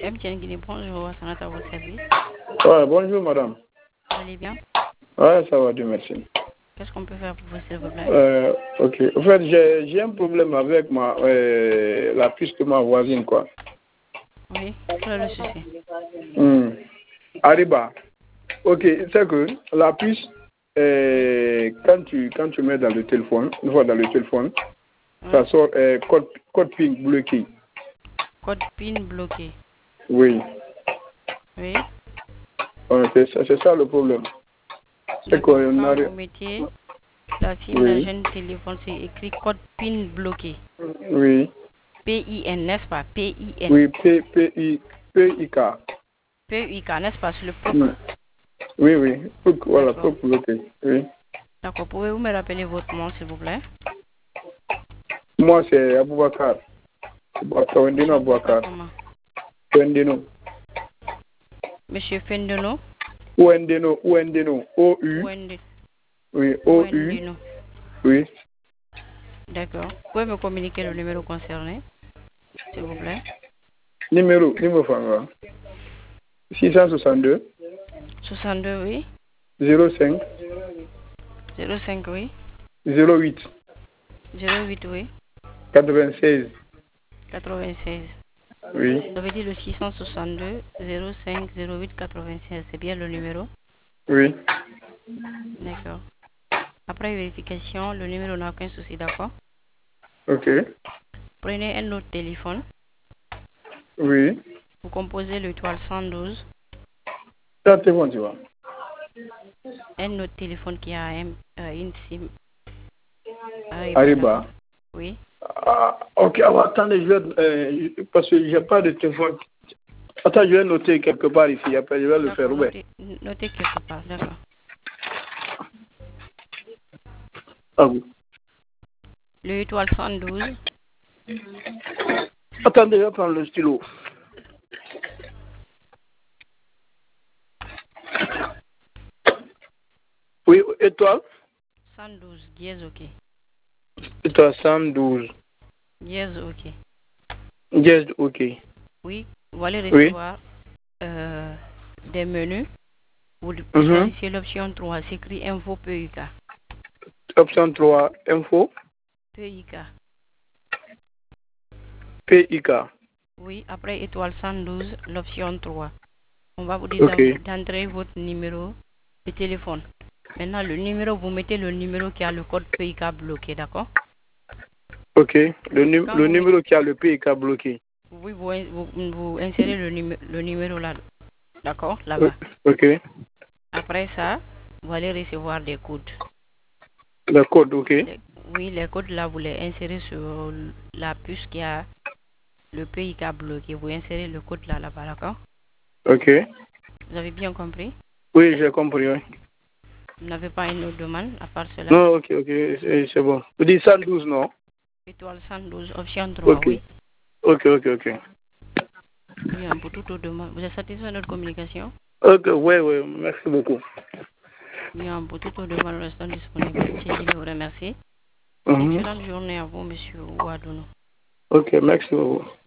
MTN Guinée, bonjour, ça à votre service. Ouais, bonjour madame. Vous allez bien? Ouais, ça va, Dieu merci. Qu'est-ce qu'on peut faire pour vous, s'il vous plaît? Ok. En fait, j'ai un problème avec la puce de ma voisine, quoi. Oui, quel est le souci? Arriba. Ok, c'est que la puce, quand tu mets dans le téléphone, une fois dans le téléphone, ça sort code PIN bloqué. Code PIN bloqué. Oui. Oui. C'est ça le problème. C'est Quand arrive. vous mettez la SIM dans un téléphone, c'est écrit code PIN bloqué. Oui. PIN, n'est-ce pas? PIN. Oui, PIK. PIK, n'est-ce pas? Sur le POC. Oui. Voilà, POC bloqué. Oui. D'accord. Pouvez-vous me rappeler votre nom, s'il vous plaît? Moi, c'est Aboubakar. Wendino Aboubakar. Wendino. Monsieur Fendeno. Wendino. O-U. Oui, O-U. Oui. D'accord. Vous pouvez me communiquer le numéro concerné, s'il vous plaît? Numéro 662. 62, oui. 05. 05, oui. 08. 08, oui. 96. 96. Oui. Vous avez dit le 662 05 08 96. C'est bien le numéro? Oui. D'accord. Après vérification, le numéro n'a aucun souci, d'accord? Ok. Prenez un autre téléphone. Oui. Vous composez l'étoile 112. Ça, c'est bon, tu vois. Un autre téléphone qui a une SIM. Arriba. Oui. Ok, attendez, parce que j'ai pas de téléphone. Attends, je vais noter quelque part ici. Après, je vais le faire. Notez quelque part, d'accord. Ah oui. Le étoile 112. Attendez, je vais prendre le stylo. Oui, étoile 112, dièse OK. Étoile 112. Dièse OK. Dièse OK. Oui, vous allez recevoir des menus. Vous choisissez l'option 3, c'est écrit Info PIK. Option 3, Info PIK. PIK. Oui, après étoile 112, l'option 3. On va vous dire d'entrer votre numéro de téléphone. Maintenant, le numéro, vous mettez le numéro qui a le code PIK bloqué, d'accord? Ok, le numéro qui a le PIK bloqué. Oui, vous insérez le numéro là, d'accord? Là-bas. Ok. Après ça, vous allez recevoir des codes. Le code, ok. Oui, les codes là, vous les insérez sur la puce qui a le PIK bloqué. Vous insérez le code là-bas, d'accord? Ok. Vous avez bien compris? Oui, j'ai compris, oui. Vous n'avez pas une autre demande à part cela? Non, ok, c'est bon. Vous dites 112, non? Étoile 112, option 3, oui. Ok. Bien, pour toute autre demande. Vous êtes satisfait de notre communication? Ok, oui, merci beaucoup. Bien, pour toute autre demande, nous restons disponibles. Je vous remercie. Excellente journée à vous, monsieur Ouadouno. Ok, merci beaucoup.